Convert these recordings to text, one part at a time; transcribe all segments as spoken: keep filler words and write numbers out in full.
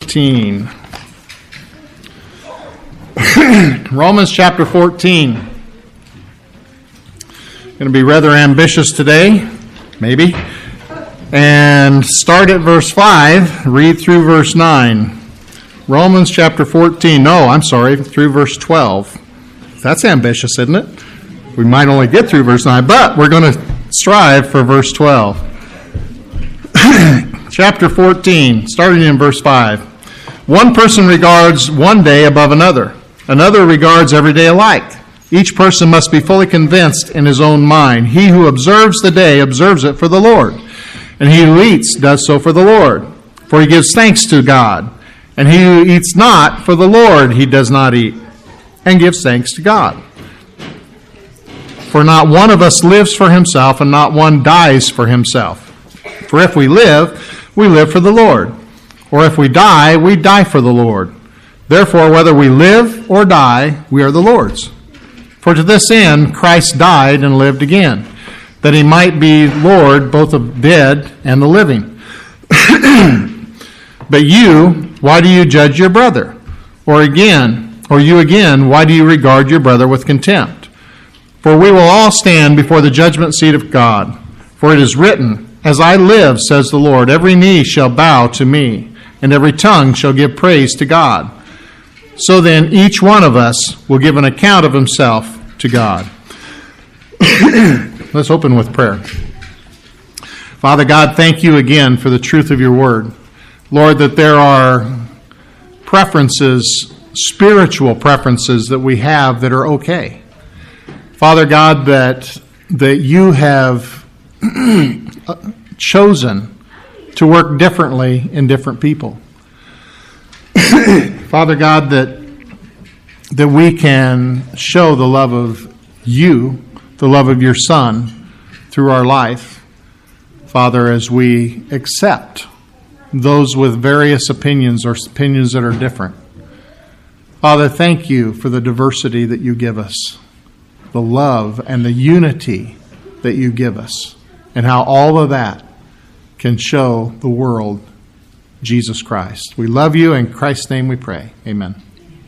fourteen. Romans chapter fourteen. Going to be rather ambitious today, maybe. And start at verse five, read through verse nine. Romans chapter fourteen. No, I'm sorry, through verse twelve. That's ambitious, isn't it? We might only get through verse nine, but we're going to strive for verse twelve. Chapter fourteen, starting in verse five. One person regards one day above another. Another regards every day alike. Each person must be fully convinced in his own mind. He who observes the day observes it for the Lord, and he who eats does so for the Lord, for he gives thanks to God. And he who eats not for the Lord, he does not eat, and gives thanks to God. For not one of us lives for himself, and not one dies for himself. For if we live, we live for the Lord. Or if we die, we die for the Lord. Therefore, whether we live or die, we are the Lord's. For to this end Christ died and lived again, that he might be Lord both of the dead and the living. But you, why do you judge your brother? Or again, or you again, why do you regard your brother with contempt? For we will all stand before the judgment seat of God. For it is written, As I live, says the Lord, every knee shall bow to me, and every tongue shall give praise to God. So then each one of us will give an account of himself to God. Let's open with prayer. Father God, thank you again for the truth of your word. Lord, that there are preferences, spiritual preferences that we have that are okay. Father God, that that you have chosen to work differently in different people. Father God, that that we can show the love of you, the love of your Son, through our life, Father, as we accept those with various opinions or opinions that are different. Father, thank you for the diversity that you give us, the love and the unity that you give us, and how all of that can show the world Jesus Christ. We love you. In Christ's name we pray. Amen.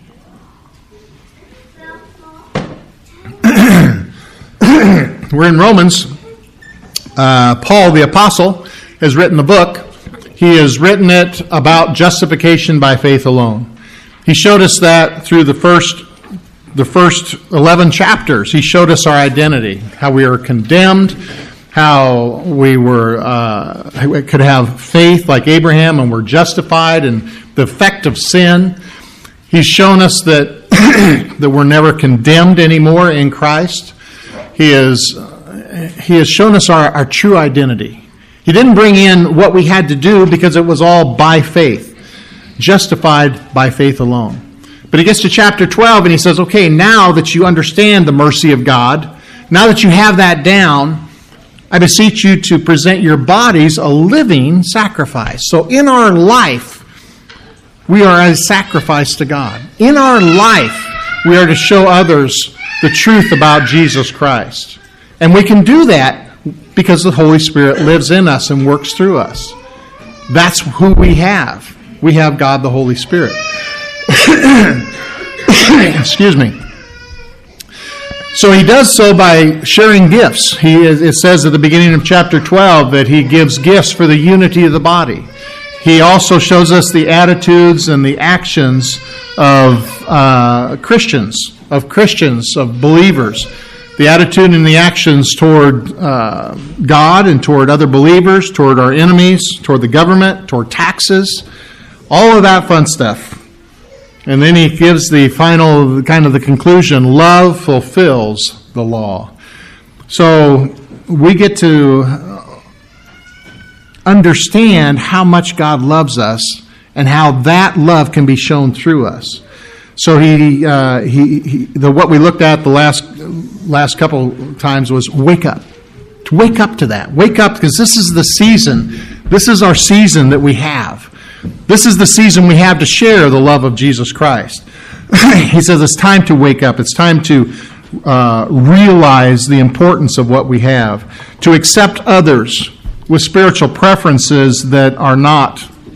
We're in Romans. Uh, Paul the Apostle has written the book. He has written it about justification by faith alone. He showed us that through the first the first eleven chapters. He showed us our identity, how we are condemned, how we were uh, could have faith like Abraham and were justified, and the effect of sin. He's shown us that that we're never condemned anymore in Christ. He has he has shown us our, our true identity. He didn't bring in what we had to do because it was all by faith, justified by faith alone. But he gets to chapter twelve and he says, okay, now that you understand the mercy of God, now that you have that down, I beseech you to present your bodies a living sacrifice. So in our life, we are a sacrifice to God. In our life, we are to show others the truth about Jesus Christ. And we can do that because the Holy Spirit lives in us and works through us. That's who we have. We have God the Holy Spirit. Excuse me. So he does so by sharing gifts. He is, it says at the beginning of chapter twelve that he gives gifts for the unity of the body. He also shows us the attitudes and the actions of uh, Christians, of Christians, of believers. The attitude and the actions toward uh, God and toward other believers, toward our enemies, toward the government, toward taxes, all of that fun stuff. And then he gives the final, kind of the conclusion, love fulfills the law. So we get to understand how much God loves us and how that love can be shown through us. So he, uh, he, he the what we looked at the last last couple times was wake up. To wake up to that. Wake up, because this is the season. This is our season that we have. This is the season we have to share the love of Jesus Christ. He says it's time to wake up. It's time to uh, realize the importance of what we have. To accept others with spiritual preferences that are not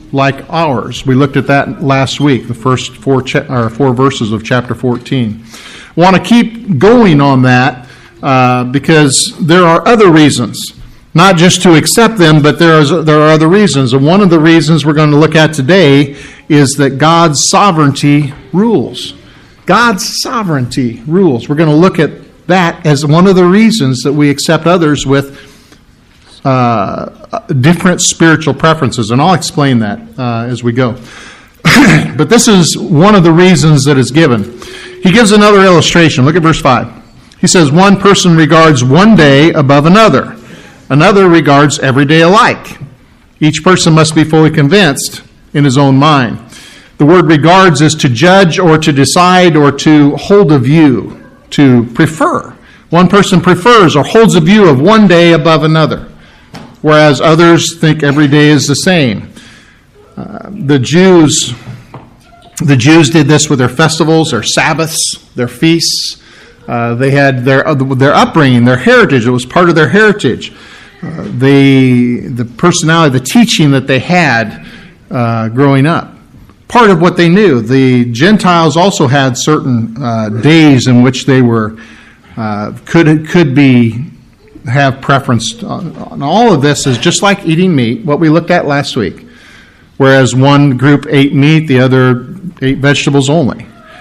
like ours. We looked at that last week, the first four cha- or four verses of chapter fourteen. I want to keep going on that uh, because there are other reasons, not just to accept them, but there is there are other reasons. And one of the reasons we're going to look at today is that God's sovereignty rules. God's sovereignty rules. We're going to look at that as one of the reasons that we accept others with uh, different spiritual preferences. And I'll explain that uh, as we go. But this is one of the reasons that is given. He gives another illustration. Look at verse five. He says, one person regards one day above another. Another regards every day alike. Each person must be fully convinced in his own mind. The word regards is to judge or to decide or to hold a view, to prefer. One person prefers or holds a view of one day above another, whereas others think every day is the same. Uh, the Jews, the Jews did this with their festivals, their Sabbaths, their feasts. Uh, they had their their upbringing, their heritage. It was part of their heritage. Uh, the the personality, the teaching that they had uh, growing up. Part of what they knew. The Gentiles also had certain uh, days in which they were uh, could could be have preference on, on. All of this is just like eating meat, what we looked at last week. Whereas one group ate meat, the other ate vegetables only.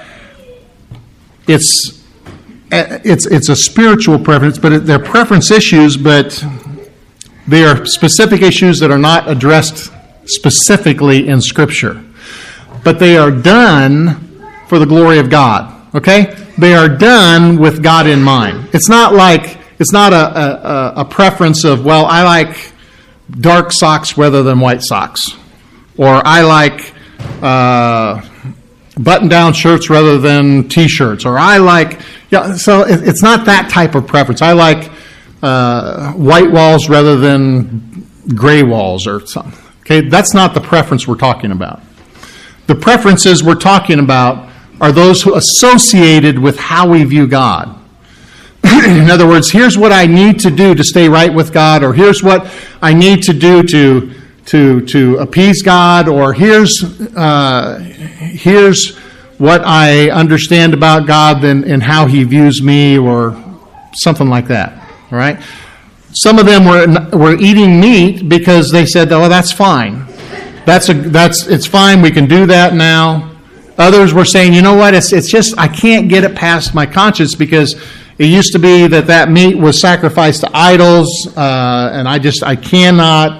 It's it's it's a spiritual preference, but they're preference issues, but they are specific issues that are not addressed specifically in Scripture. But they are done for the glory of God, okay? They are done with God in mind. It's not like, it's not a, a, a preference of, well, I like dark socks rather than white socks. Or I like uh, button-down shirts rather than T-shirts. Or I like, yeah, so it's not that type of preference. I like uh, white walls rather than gray walls or something. Okay, that's not the preference we're talking about. The preferences we're talking about are those who associated with how we view God. In other words, here's what I need to do to stay right with God, or here's what I need to do to to to appease God, or here's uh, here's what I understand about God and, and how He views me, or something like that. All right. Some of them were were eating meat because they said, "Oh, that's fine. That's a that's it's fine. We can do that now." Others were saying, "You know what? It's it's just I can't get it past my conscience because it used to be that that meat was sacrificed to idols, uh, and I just I cannot.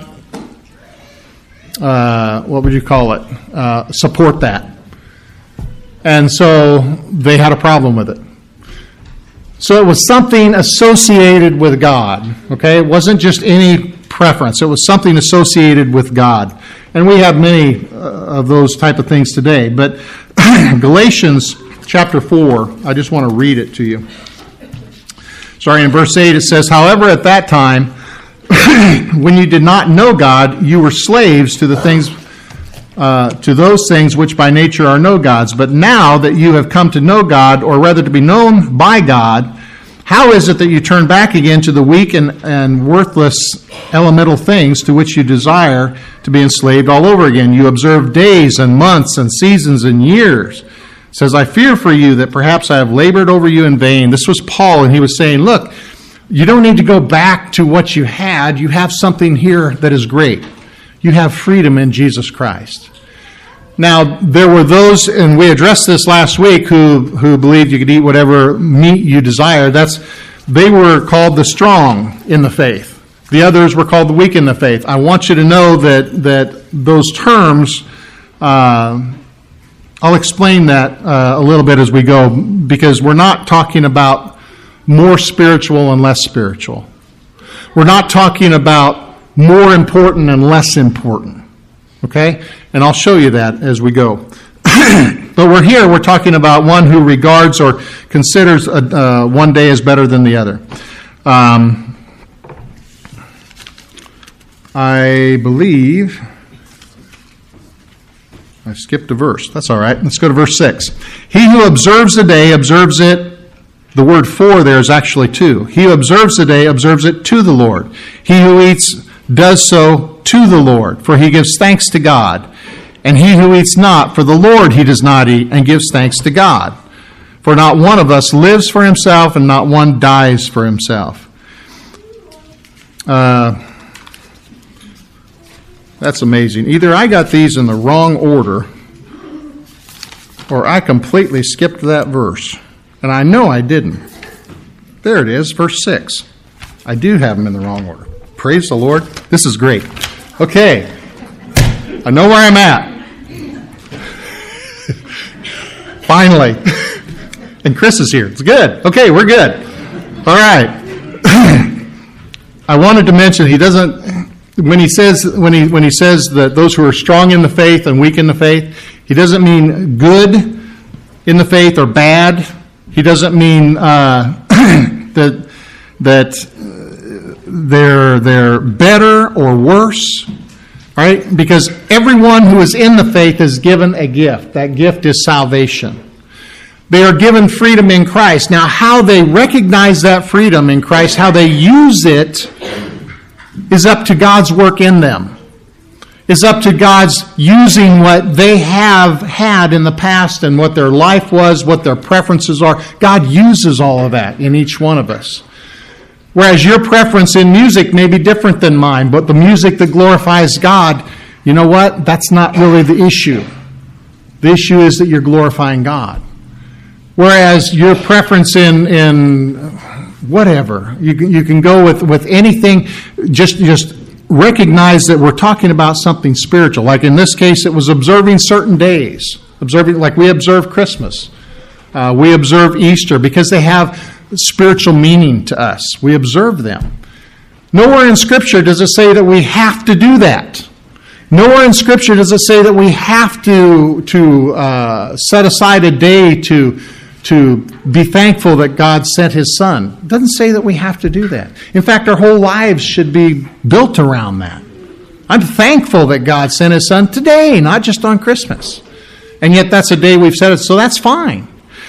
Uh, what would you call it? Uh, support that." And so they had a problem with it. So it was something associated with God. Okay, it wasn't just any preference. It was something associated with God. And we have many uh, of those type of things today. But Galatians chapter four, I just want to read it to you. Sorry, in verse eight it says, "However, at that time, when you did not know God, you were slaves to the things, uh, to those things which by nature are no gods. But now that you have come to know God, or rather to be known by God, how is it that you turn back again to the weak and, and worthless elemental things to which you desire to be enslaved all over again? You observe days and months and seasons and years." It says, "I fear for you that perhaps I have labored over you in vain." This was Paul, and he was saying, look, you don't need to go back to what you had. You have something here that is great. You have freedom in Jesus Christ. Now, there were those, and we addressed this last week, who, who believed you could eat whatever meat you desire. That's, they were called the strong in the faith. The others were called the weak in the faith. I want you to know that, that those terms, uh, I'll explain that uh, a little bit as we go, because we're not talking about more spiritual and less spiritual. We're not talking about more important and less important. Okay? And I'll show you that as we go. But we're here, we're talking about one who regards or considers a, uh, one day as better than the other. Um, I believe I skipped a verse. That's all right. Let's go to verse six. "He who observes the day observes it." The word "for" there is actually two. "He who observes the day observes it to the Lord. He who eats does so to the Lord, for he gives thanks to God. And he who eats not for the Lord he does not eat, and gives thanks to God. For not one of us lives for himself, and not one dies for himself. Uh, that's amazing. Either I got these in the wrong order, or I completely skipped that verse. And I know I didn't. There it is, verse six. I do have them in the wrong order. Praise the Lord. This is great. Okay. I know where I'm at. Finally. And Chris is here. It's good. Okay, we're good. All right. I wanted to mention he doesn't when he says when he when he says that those who are strong in the faith and weak in the faith, he doesn't mean good in the faith or bad. He doesn't mean uh, that that they're they're better or worse. Right? Because everyone who is in the faith is given a gift. That gift is salvation. They are given freedom in Christ. Now, how they recognize that freedom in Christ, how they use it, is up to God's work in them. Is up to God's using what they have had in the past and what their life was, what their preferences are. God uses all of that in each one of us. Whereas your preference in music may be different than mine, but the music that glorifies God, you know what? That's not really the issue. The issue is that you're glorifying God. Whereas your preference in in whatever, you can, you can go with, with anything, just just recognize that we're talking about something spiritual. Like in this case, it was observing certain days. Observing, like we observe Christmas. Uh, we observe Easter because they have spiritual meaning to us. We observe them. Nowhere in Scripture does it say that we have to do that. Nowhere in Scripture does it say that we have to to uh, set aside a day to to be thankful that God sent His Son. It doesn't say that we have to do that. In fact, our whole lives should be built around that. I'm thankful that God sent His Son today, not just on Christmas. And yet that's a day we've set it, so that's fine.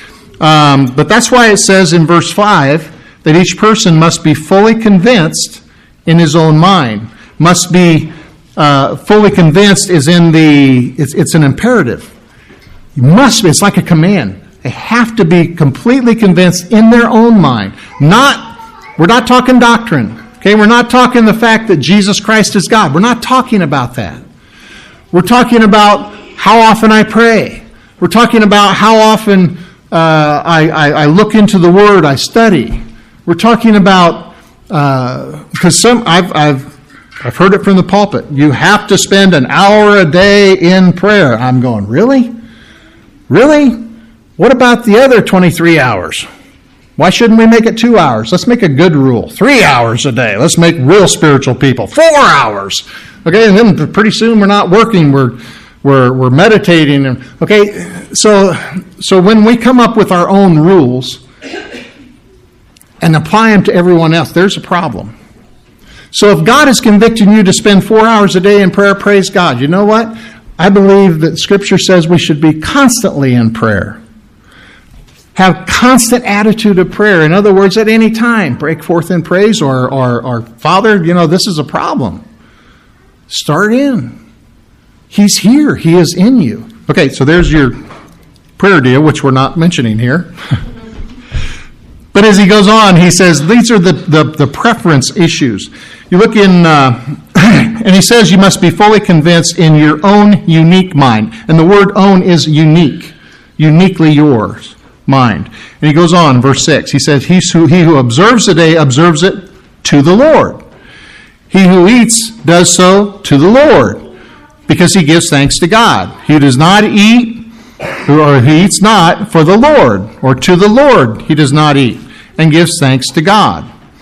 Um, but that's why it says in verse five that each person must be fully convinced in his own mind. Must be uh, fully convinced is in the, it's, it's an imperative. You must be, it's like a command. They have to be completely convinced in their own mind. Not, we're not talking doctrine. Okay, we're not talking the fact that Jesus Christ is God. We're not talking about that. We're talking about how often I pray. We're talking about how often uh, I, I, I look into the Word, I study. We're talking about uh, because some I've I've I've heard it from the pulpit. You have to spend an hour a day in prayer. I'm going, really, really. What about the other twenty-three hours? Why shouldn't we make it two hours? Let's make a good rule. Three hours a day. Let's make real spiritual people. Four hours. Okay, and then pretty soon we're not working. We're we're we're meditating. And okay, so so when we come up with our own rules and apply them to everyone else, there's a problem. So if God is convicting you to spend four hours a day in prayer, praise God. You know what? I believe that Scripture says we should be constantly in prayer. Have constant attitude of prayer. In other words, at any time, break forth in praise or, or, or Father, you know, this is a problem. Start in. He's here. He is in you. Okay, so there's your prayer deal, which we're not mentioning here. But as he goes on, he says, these are the, the, the preference issues. You look in, uh, and he says you must be fully convinced in your own unique mind. And the word own is unique, uniquely yours. Mind. And he goes on, verse six. He says, he who, he who observes the day observes it to the Lord. He who eats does so to the Lord, because he gives thanks to God. He does not eat, or he eats not for the Lord, or to the Lord he does not eat, and gives thanks to God.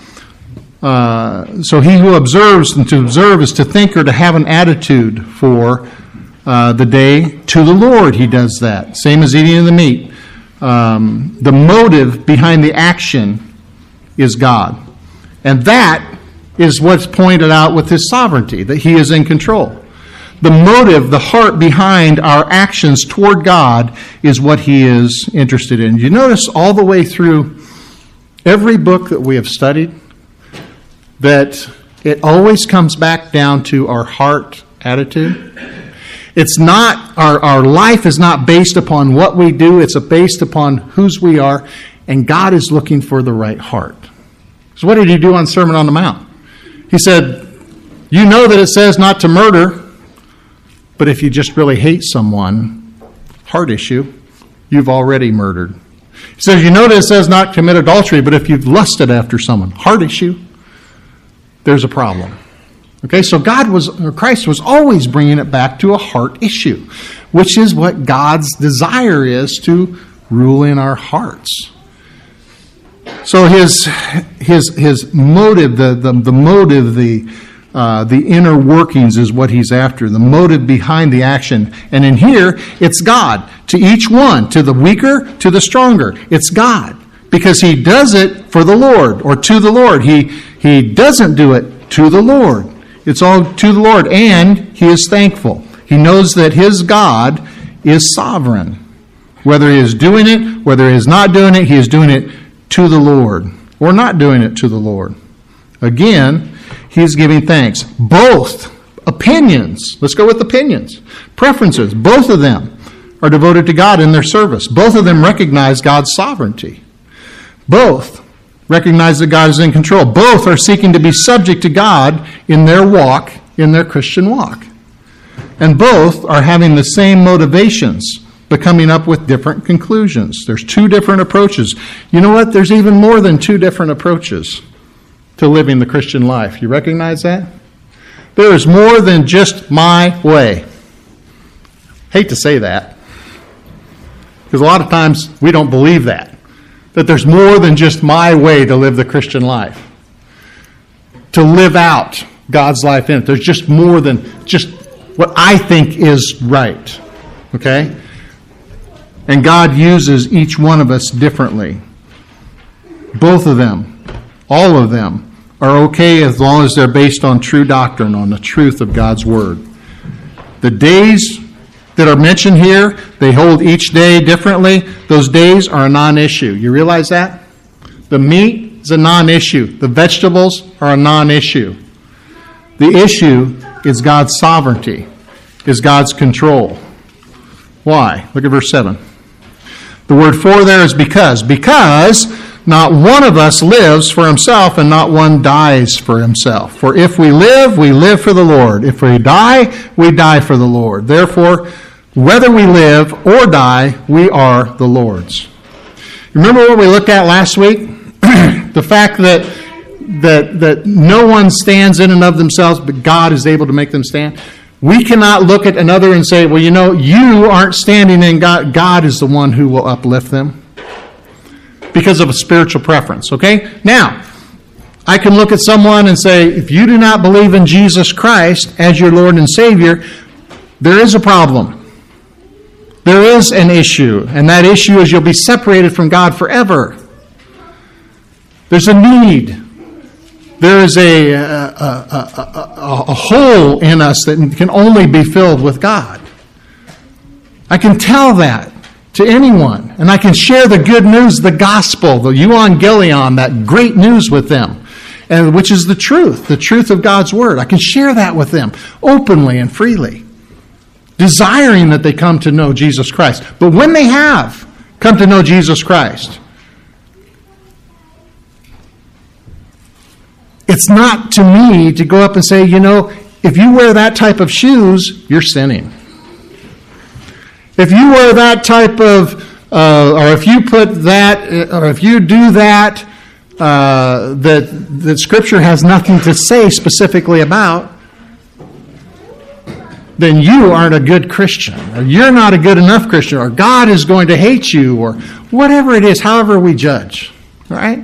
Uh, so he who observes, and to observe is to think or to have an attitude for uh, the day to the Lord. He does that. Same as eating the meat. Um, the motive behind the action is God. And that is what's pointed out with His sovereignty, that He is in control. The motive, the heart behind our actions toward God is what He is interested in. You notice all the way through every book that we have studied that it always comes back down to our heart attitude. It's not, our, our life is not based upon what we do, it's based upon whose we are, and God is looking for the right heart. So what did he do on Sermon on the Mount? He said, you know that it says not to murder, but if you just really hate someone, heart issue, you've already murdered. He says, you know that it says not to commit adultery, but if you've lusted after someone, heart issue, there's a problem. Okay, so God was, or Christ was always bringing it back to a heart issue, which is what God's desire is, to rule in our hearts. So his his his motive, the the, the motive, the uh, the inner workings is what he's after. The motive behind the action, and in here it's God. To each one, to the weaker, to the stronger, it's God, because he does it for the Lord or to the Lord. He he doesn't do it to the Lord. It's all to the Lord, and he is thankful. He knows that his God is sovereign. Whether he is doing it, whether he is not doing it, he is doing it to the Lord, or not doing it to the Lord. Again, he is giving thanks. Both opinions, let's go with opinions, preferences, both of them are devoted to God in their service. Both of them recognize God's sovereignty. Both recognize that God is in control. Both are seeking to be subject to God in their walk, in their Christian walk. And both are having the same motivations, but coming up with different conclusions. There's two different approaches. You know what? There's even more than two different approaches to living the Christian life. You recognize that? There is more than just my way. Hate to say that, because a lot of times we don't believe that. That there's more than just my way to live the Christian life, to live out God's life in it. There's just more than just what I think is right, okay? And God uses each one of us differently. Both of them, all of them, are okay as long as they're based on true doctrine, on the truth of God's Word. The days that are mentioned here, they hold each day differently. Those days are a non-issue. You realize that? The meat is a non-issue. The vegetables are a non-issue. The issue is God's sovereignty, is God's control. Why? Look at verse seven. The word for there is because. Because not one of us lives for himself, and not one dies for himself. For if we live, we live for the Lord. If we die, we die for the Lord. Therefore, whether we live or die, we are the Lord's. Remember what we looked at last week? The fact that, that, that no one stands in and of themselves, but God is able to make them stand. We cannot look at another and say, well, you know, you aren't standing in God. God is the one who will uplift them, because of a spiritual preference, okay? Now, I can look at someone and say, if you do not believe in Jesus Christ as your Lord and Savior, there is a problem. There is an issue, and that issue is you'll be separated from God forever. There's a need. There is a, a, a, a, a hole in us that can only be filled with God. I can tell that to anyone, and I can share the good news, the gospel, the euangelion, that great news with them, and which is the truth, the truth of God's Word. I can share that with them openly and freely, desiring that they come to know Jesus Christ. But when they have come to know Jesus Christ, it's not to me to go up and say, you know, if you wear that type of shoes, you're sinning. If you wear that type of, uh, or if you put that, or if you do that, uh, that, that Scripture has nothing to say specifically about, then you aren't a good Christian, or you're not a good enough Christian, or God is going to hate you, or whatever it is, however we judge, right?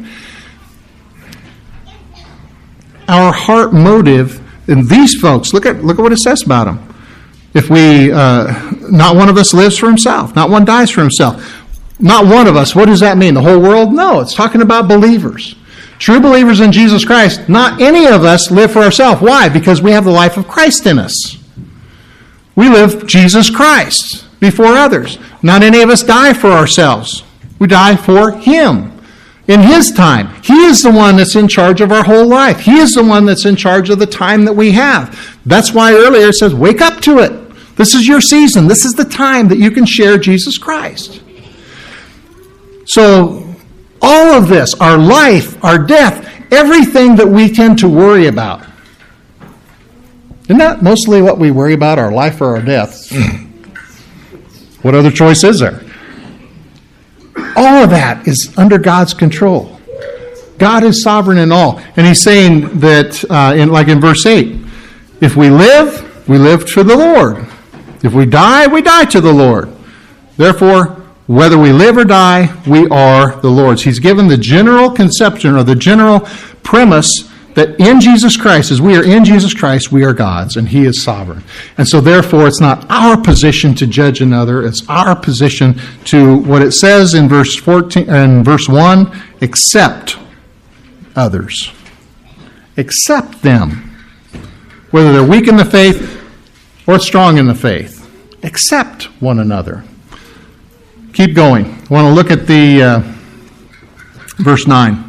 Our heart motive in these folks, look at look at what it says about them. If we, uh, not one of us lives for himself, not one dies for himself. Not one of us, what does that mean? The whole world? No, it's talking about believers. True believers in Jesus Christ, not any of us live for ourselves. Why? Because we have the life of Christ in us. We live Jesus Christ before others. Not any of us die for ourselves. We die for Him in His time. He is the one that's in charge of our whole life. He is the one that's in charge of the time that we have. That's why earlier it says, wake up to it. This is your season. This is the time that you can share Jesus Christ. So all of this, our life, our death, everything that we tend to worry about, isn't that mostly what we worry about, our life or our death? What other choice is there? All of that is under God's control. God is sovereign in all. And He's saying that, uh, in like in verse eight, if we live, we live to the Lord. If we die, we die to the Lord. Therefore, whether we live or die, we are the Lord's. He's given the general conception or the general premise that in Jesus Christ, as we are in Jesus Christ, we are God's, and He is sovereign. And so therefore, it's not our position to judge another. It's our position to, what it says in verse fourteen and verse one, accept others. Accept them. Whether they're weak in the faith or strong in the faith. Accept one another. Keep going. I want to look at the uh, verse nine.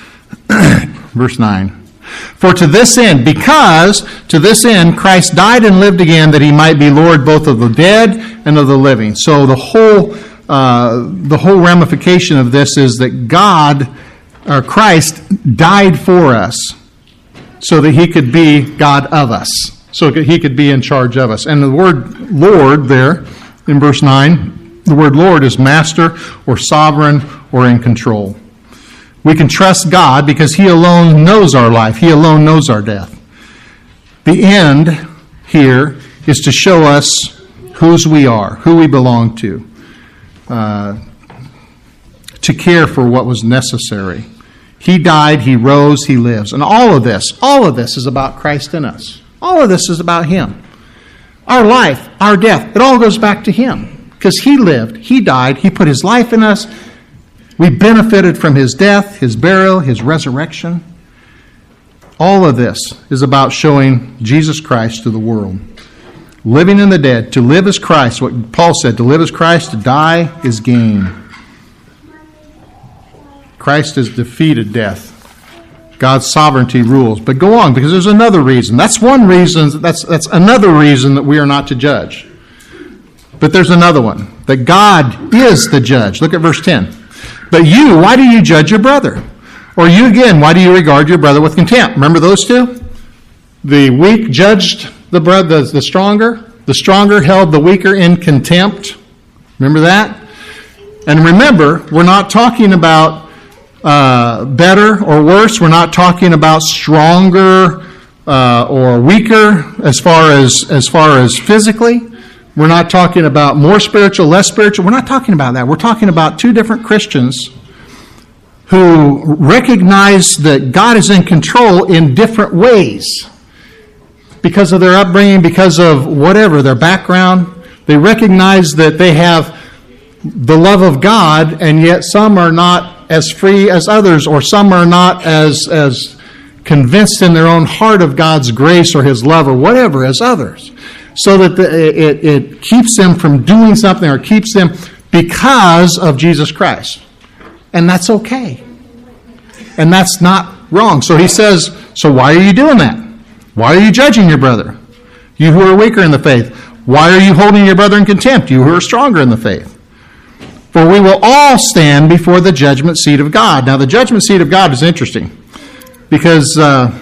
Verse nine. For to this end, because to this end Christ died and lived again, that He might be Lord both of the dead and of the living. So the whole uh, the whole ramification of this is that God, or Christ, died for us so that He could be God of us, so that He could be in charge of us. And the word Lord there in verse nine, the word Lord is master or sovereign or in control. We can trust God because He alone knows our life. He alone knows our death. The end here is to show us whose we are, who we belong to, uh, to care for what was necessary. He died, He rose, He lives. And all of this, all of this is about Christ in us. All of this is about Him. Our life, our death, it all goes back to Him. Because He lived, He died, He put His life in us. We benefited from His death, His burial, His resurrection. All of this is about showing Jesus Christ to the world. Living in the dead. To live is Christ. What Paul said, to live is Christ, to die is gain. Christ has defeated death. God's sovereignty rules. But go on, because there's another reason. That's one reason, that's, that's another reason that we are not to judge. But there's another one, that God is the judge. Look at verse ten. But you, why do you judge your brother? Or you again, why do you regard your brother with contempt? Remember those two? The weak judged the brother, the, the stronger. The stronger held the weaker in contempt. Remember that? And remember, we're not talking about uh, better or worse. We're not talking about stronger uh, or weaker as far as as far as physically. We're not talking about more spiritual, less spiritual. We're not talking about that. We're talking about two different Christians who recognize that God is in control in different ways because of their upbringing, because of whatever, their background. They recognize that they have the love of God, and yet some are not as free as others, or some are not as, as convinced in their own heart of God's grace or His love or whatever as others. So that the, it, it keeps them from doing something, or keeps them because of Jesus Christ. And that's okay. And that's not wrong. So he says, so why are you doing that? Why are you judging your brother? You who are weaker in the faith. Why are you holding your brother in contempt? You who are stronger in the faith. For we will all stand before the judgment seat of God. Now the judgment seat of God is interesting. Because uh,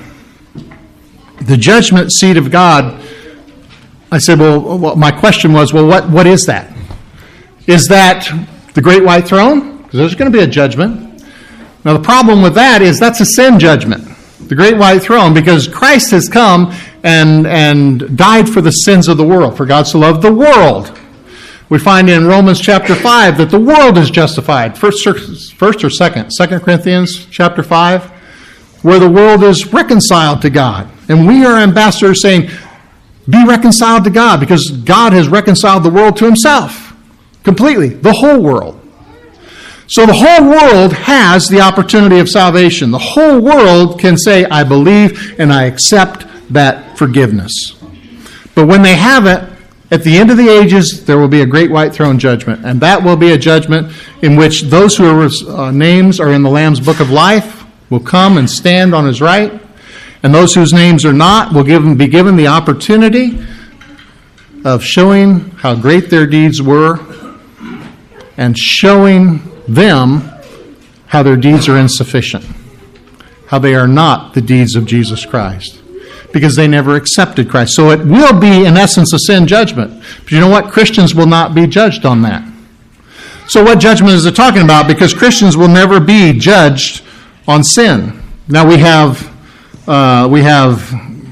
the judgment seat of God, I said, well, my question was, well, what, what is that? Is that the great white throne? Because there's going to be a judgment. Now, the problem with that is that's a sin judgment, the great white throne, because Christ has come and, and died for the sins of the world, for God so loved the world. We find in Romans chapter five that the world is justified. First, first or second? Second Corinthians chapter five, where the world is reconciled to God. And we are ambassadors saying, be reconciled to God, because God has reconciled the world to Himself completely, the whole world. So the whole world has the opportunity of salvation. The whole world can say, I believe and I accept that forgiveness. But when they haven't, At the end of the ages, there will be a great white throne judgment, and that will be a judgment in which those whose uh, names are in the Lamb's book of life will come and stand on his right, and those whose names are not will give, be given the opportunity of showing how great their deeds were and showing them how their deeds are insufficient, how they are not the deeds of Jesus Christ, because they never accepted Christ. So it will be, in essence, a sin judgment. But you know what? Christians will not be judged on that. So what judgment is it talking about? Because Christians will never be judged on sin. Now we have uh, we have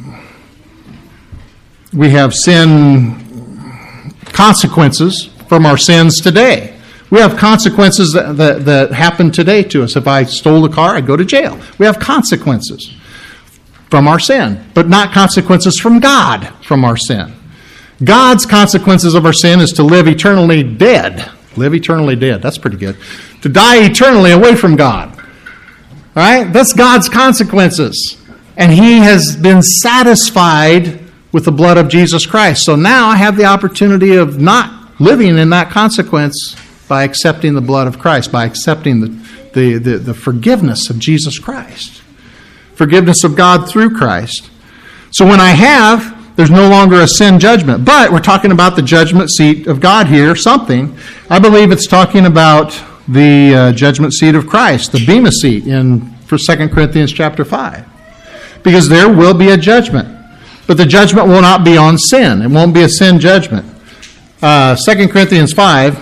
we have sin consequences from our sins today. We have consequences that, that, that happen today to us. If I stole a car, I go to jail. We have consequences from our sin, but not consequences from God from our sin. God's consequences of our sin is to live eternally dead. Live eternally dead. That's pretty good. To die eternally away from God. All right? That's God's consequences. And he has been satisfied with the blood of Jesus Christ. So now I have the opportunity of not living in that consequence by accepting the blood of Christ, by accepting the, the, the, the forgiveness of Jesus Christ. Forgiveness of God through Christ. So when I have, there's no longer a sin judgment. But we're talking about the judgment seat of God here, something. I believe it's talking about the uh, judgment seat of Christ, the bema seat in for Second Corinthians chapter five. Because there will be a judgment. But the judgment will not be on sin. It won't be a sin judgment. Uh, Second Corinthians five.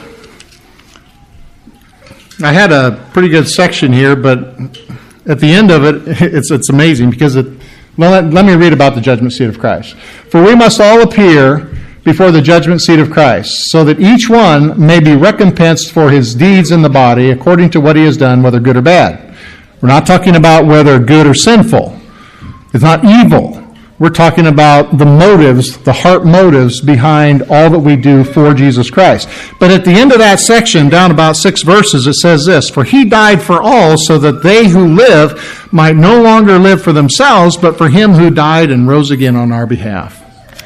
I had a pretty good section here, but at the end of it, it's it's amazing because it. Well, let, let me read about the judgment seat of Christ. For we must all appear before the judgment seat of Christ, so that each one may be recompensed for his deeds in the body according to what he has done, whether good or bad. We're not talking about whether good or sinful. It's not evil. We're talking about the motives, the heart motives behind all that we do for Jesus Christ. But at the end of that section, down about six verses, it says this, For he died for all, so that they who live might no longer live for themselves, but for him who died and rose again on our behalf.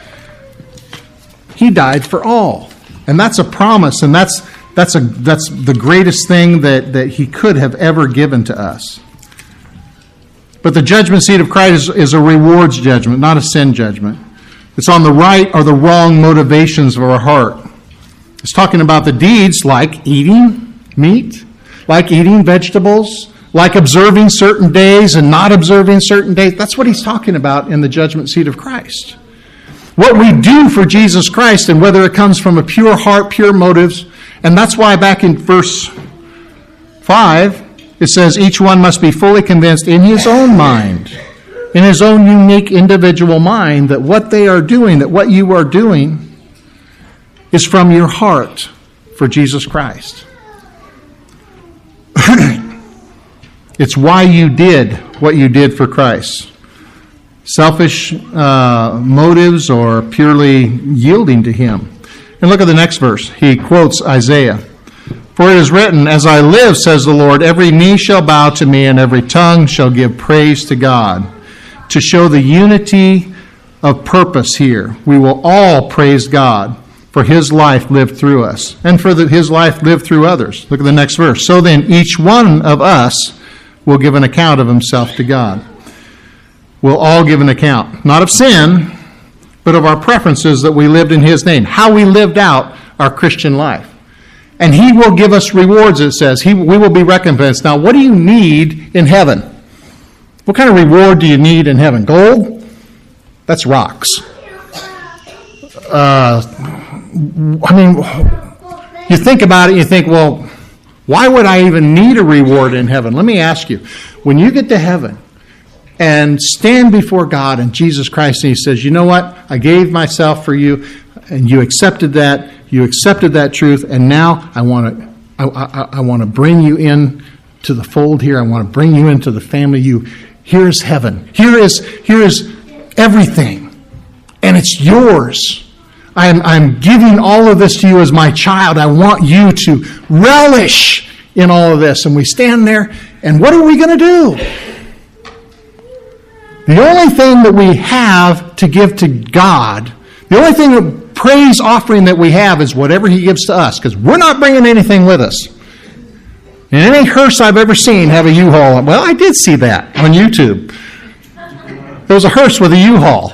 He died for all. And that's a promise, and that's that's a that's the greatest thing that, that he could have ever given to us. But the judgment seat of Christ is, is a rewards judgment, not a sin judgment. It's on the right or the wrong motivations of our heart. It's talking about the deeds like eating meat, like eating vegetables, like observing certain days and not observing certain days. That's what he's talking about in the judgment seat of Christ. What we do for Jesus Christ and whether it comes from a pure heart, pure motives. And that's why back in verse five, it says each one must be fully convinced in his own mind, in his own unique individual mind, that what they are doing, that what you are doing is from your heart for Jesus Christ. It's why you did what you did for Christ. Selfish uh, motives or purely yielding to him. And look at the next verse. He quotes Isaiah. For it is written, As I live, says the Lord, every knee shall bow to me, and every tongue shall give praise to God. To show the unity of purpose here, we will all praise God for his life lived through us, and for the, his life lived through others. Look at the next verse. So then each one of us will give an account of himself to God. We'll all give an account, not of sin, but of our preferences that we lived in his name, how we lived out our Christian life. And he will give us rewards, it says. He, we will be recompensed. Now, what do you need in heaven? What kind of reward do you need in heaven? Gold? That's rocks. Uh, I mean, you think about it, you think, well, why would I even need a reward in heaven? Let me ask you. When you get to heaven and stand before God and Jesus Christ, and he says, you know what? I gave myself for you, and you accepted that. You accepted that truth, and now I want to I, I, I want to bring you in to the fold here. I want to bring you into the family. You here is heaven. Here is here is everything, and it's yours. I'm I'm giving all of this to you as my child. I want you to relish in all of this. And we stand there, and what are we going to do? The only thing that we have to give to God, the only thing that praise offering that we have is whatever he gives to us, because we're not bringing anything with us. And any hearse I've ever seen have a U-Haul. Well, I did see that on YouTube. There was a hearse with a U-Haul.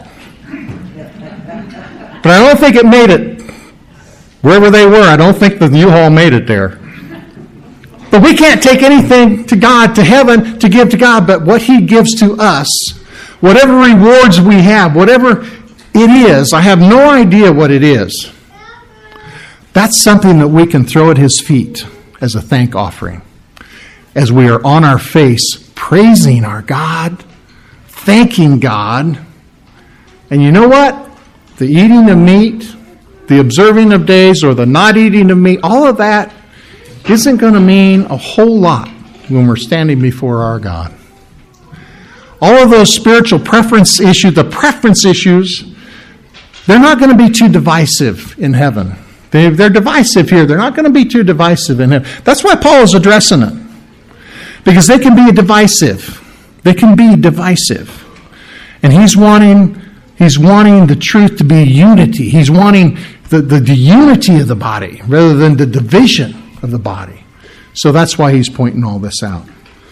But I don't think it made it wherever they were. I don't think the U-Haul made it there. But we can't take anything to God, to heaven, to give to God, but what he gives to us, whatever rewards we have, whatever it is, I have no idea what it is. That's something that we can throw at his feet as a thank offering, as we are on our face praising our God, thanking God. And you know what? The eating of meat, the observing of days, or the not eating of meat, all of that isn't going to mean a whole lot when we're standing before our God. All of those spiritual preference issues, the preference issues, they're not going to be too divisive in heaven. They, they're divisive here. They're not going to be too divisive in heaven. That's why Paul is addressing it. Because they can be divisive. They can be divisive. And he's wanting, he's wanting the truth to be unity. He's wanting the, the, the unity of the body rather than the division of the body. So that's why he's pointing all this out.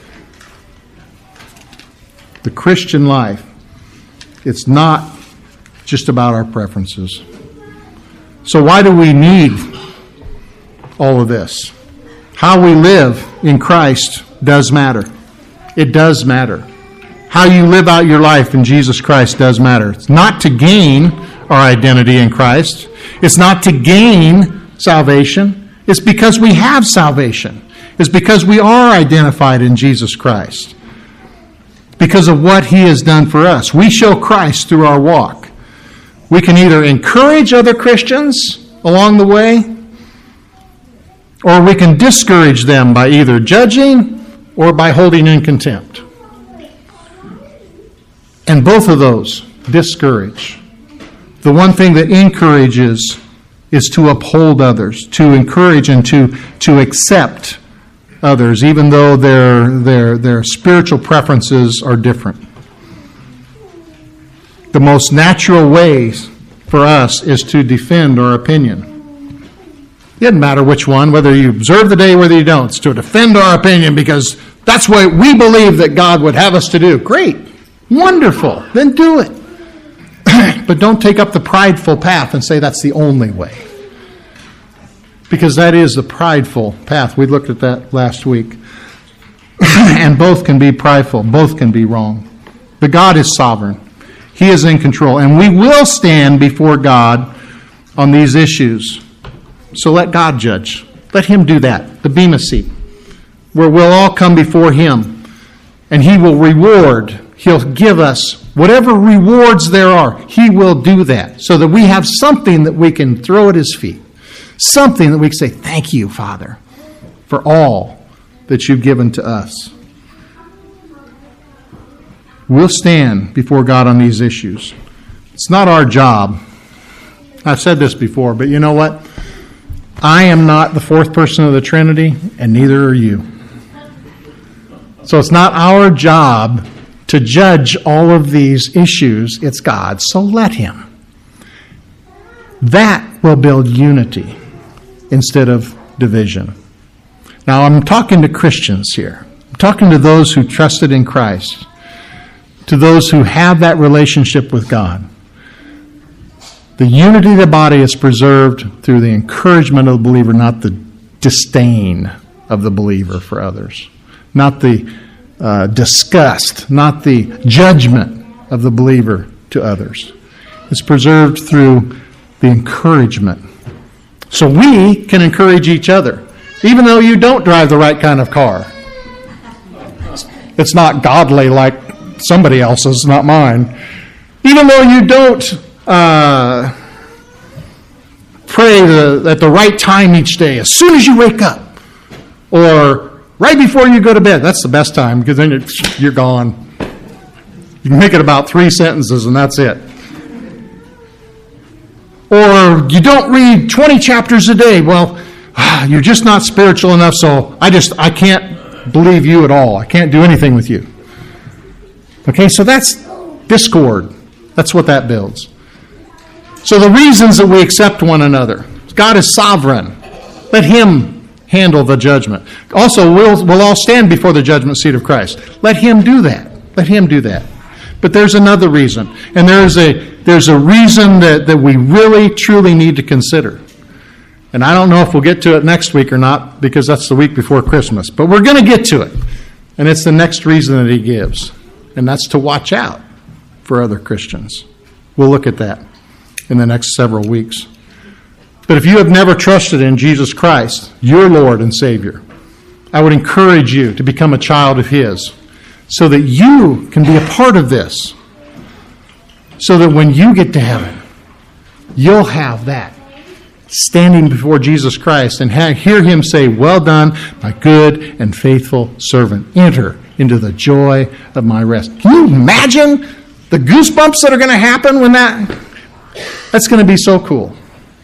The Christian life, it's not just about our preferences. So why do we need all of this? How we live in Christ does matter. It does matter. How you live out your life in Jesus Christ does matter. It's not to gain our identity in Christ. It's not to gain salvation. It's because we have salvation. It's because we are identified in Jesus Christ. Because of what he has done for us. We show Christ through our walk. We can either encourage other Christians along the way, or we can discourage them by either judging or by holding in contempt. And both of those discourage. The one thing that encourages is to uphold others, to encourage and to, to accept others, even though their, their, their spiritual preferences are different. The most natural way for us is to defend our opinion. It doesn't matter which one, whether you observe the day, whether you don't. It's to defend our opinion because that's what we believe that God would have us to do. Great. Wonderful. Then do it. But don't take up the prideful path and say that's the only way. Because that is the prideful path. We looked at that last week. And both can be prideful. Both can be wrong. But God is sovereign. He is in control. And we will stand before God on these issues. So let God judge. Let him do that. The Bema seat. Where we'll all come before him. And he will reward. He'll give us whatever rewards there are. He will do that. So that we have something that we can throw at his feet. Something that we can say, thank you, Father, for all that you've given to us. We'll stand before God on these issues. It's not our job. I've said this before, but you know what? I am not the fourth person of the Trinity, and neither are you. So it's not our job to judge all of these issues. It's God's, so let him. That will build unity instead of division. Now, I'm talking to Christians here. I'm talking to those who trusted in Christ, to those who have that relationship with God. The unity of the body is preserved through the encouragement of the believer, not the disdain of the believer for others, not the uh, disgust, not the judgment of the believer to others. It's preserved through the encouragement. So we can encourage each other, even though you don't drive the right kind of car. It's not godly like somebody else's, not mine. Even though you don't uh, pray the, at the right time each day, as soon as you wake up, or right before you go to bed. That's the best time, because then it's, you're gone. You can make it about three sentences, and that's it. Or you don't read twenty chapters a day. Well, you're just not spiritual enough, so I just, I can't believe you at all. I can't do anything with you. Okay, so that's discord. That's what that builds. So the reasons that we accept one another, God is sovereign. Let him handle the judgment. Also, we'll, we'll all stand before the judgment seat of Christ. Let him do that. Let him do that. But there's another reason. And there's a, there's a reason that, that we really, truly need to consider. And I don't know if we'll get to it next week or not, because that's the week before Christmas. But we're going to get to it. And it's the next reason that he gives. And that's to watch out for other Christians. We'll look at that in the next several weeks. But if you have never trusted in Jesus Christ, your Lord and Savior, I would encourage you to become a child of his so that you can be a part of this. So that when you get to heaven, you'll have that. Standing before Jesus Christ and hear him say, "Well done, my good and faithful servant. Enter into the joy of my rest." Can you imagine the goosebumps that are going to happen when that... That's going to be so cool.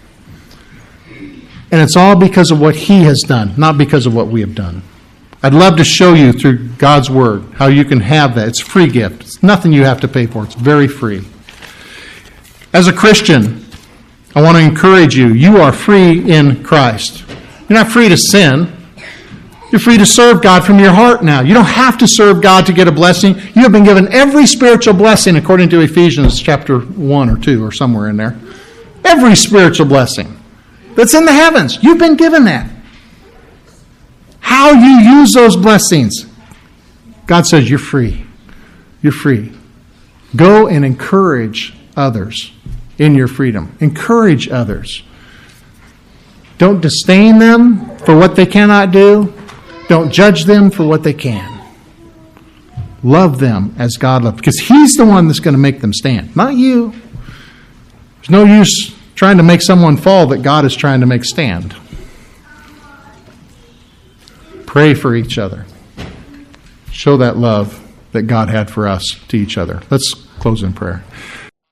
And it's all because of what he has done, not because of what we have done. I'd love to show you through God's Word how you can have that. It's a free gift. It's nothing you have to pay for. It's very free. As a Christian, I want to encourage you. You are free in Christ. You're not free to sin. You're free to serve God from your heart now. You don't have to serve God to get a blessing. You have been given every spiritual blessing according to Ephesians chapter one or two or somewhere in there. Every spiritual blessing that's in the heavens. You've been given that. How you use those blessings, God says you're free. You're free. Go and encourage others in your freedom. Encourage others. Don't disdain them for what they cannot do. Don't judge them for what they can. Love them as God loves. Because he's the one that's going to make them stand, not you. There's no use trying to make someone fall that God is trying to make stand. Pray for each other. Show that love that God had for us to each other. Let's close in prayer.